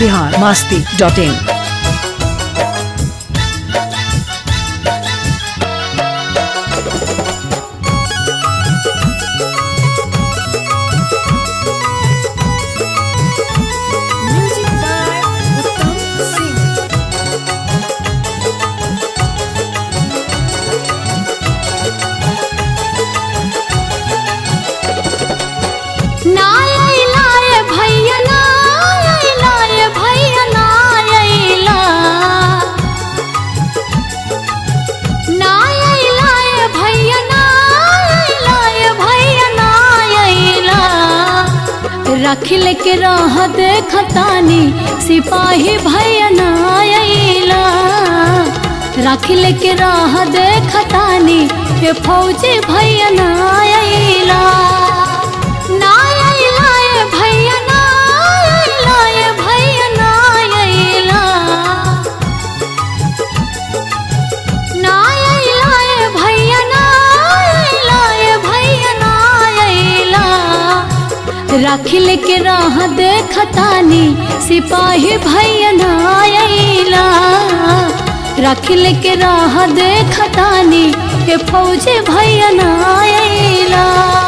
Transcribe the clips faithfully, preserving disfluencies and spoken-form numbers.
Bihar Masti dot इन। राखिल के राह देखतानी सिपाही भैया ना आइला। राखिल के राह देखतानी ये फौजी भैया ना आइला। ना आइला ये भैया ना आइला, ये भैया ना आइला। ना आइला ये भैया ना आइला, ये भैया ना आइला। राखिल के राह देखतानी सिपाही भैया ना आइला। राखिल के राह देखतानी ये फौजी भैया ना आइला।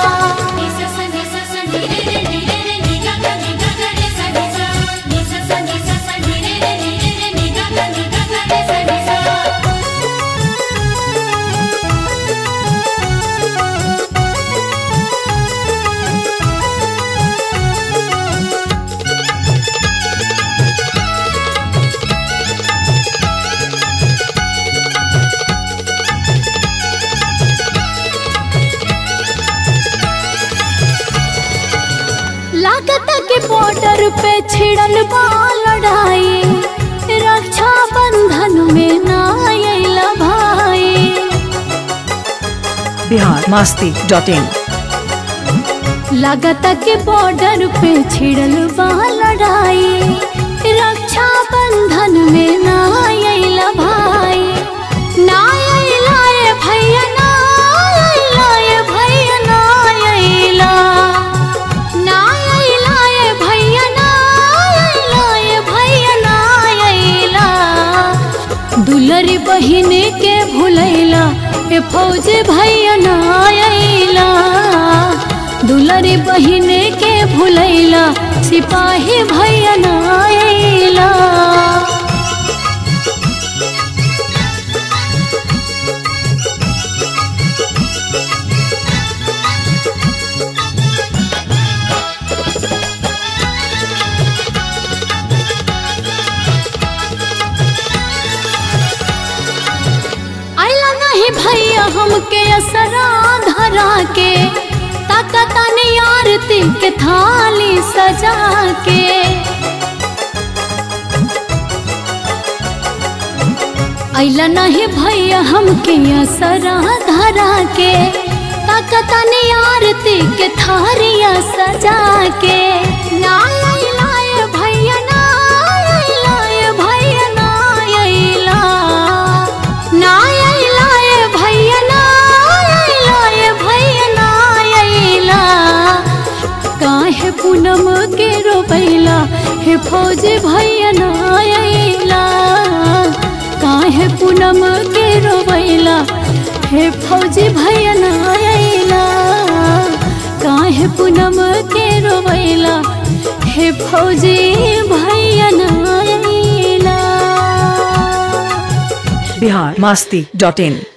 लागत के बॉर्डर पे छिड़ल बा लड़ाई, रक्षा बंधन में ना आइला भाई। Bihar Masti dot in. लागत के बॉर्डर पे छिड़ल बा लड़ाई, रक्षा बंधन में ना आइला भाई। ना आइला ये भैया ना आइला, ये भैया ना आइला। ना आइला ये भैया ना आइला, ये भैया ना आइला। दुलरी बहिन के भुलैला ये फौजी भैया ना आइला। दुलरी बहिन के भुलैला सिपाही भैया ना आइला। आइला नहीं भैया हमके असरा धरा के, ताकतानी आरती के थाली सजा के। आइला नहीं भैया हमके असरा धरा के, ताकतानी आरती के थारिया सजा के। ना आइला ये भैया ना आइला, ये भैया ना आइला। ना आइला ये भैया ना आइला, ये भैया ना आइला। काहे पूनम के रोबैला हे फौजी भैया ना आइला। काहे पूनम के रोबैला हे फौजी भैया ना आइला। काहे पूनम के रोबैला हे फौजी भैया ना आइला। बिहार मस्ती डॉट इन।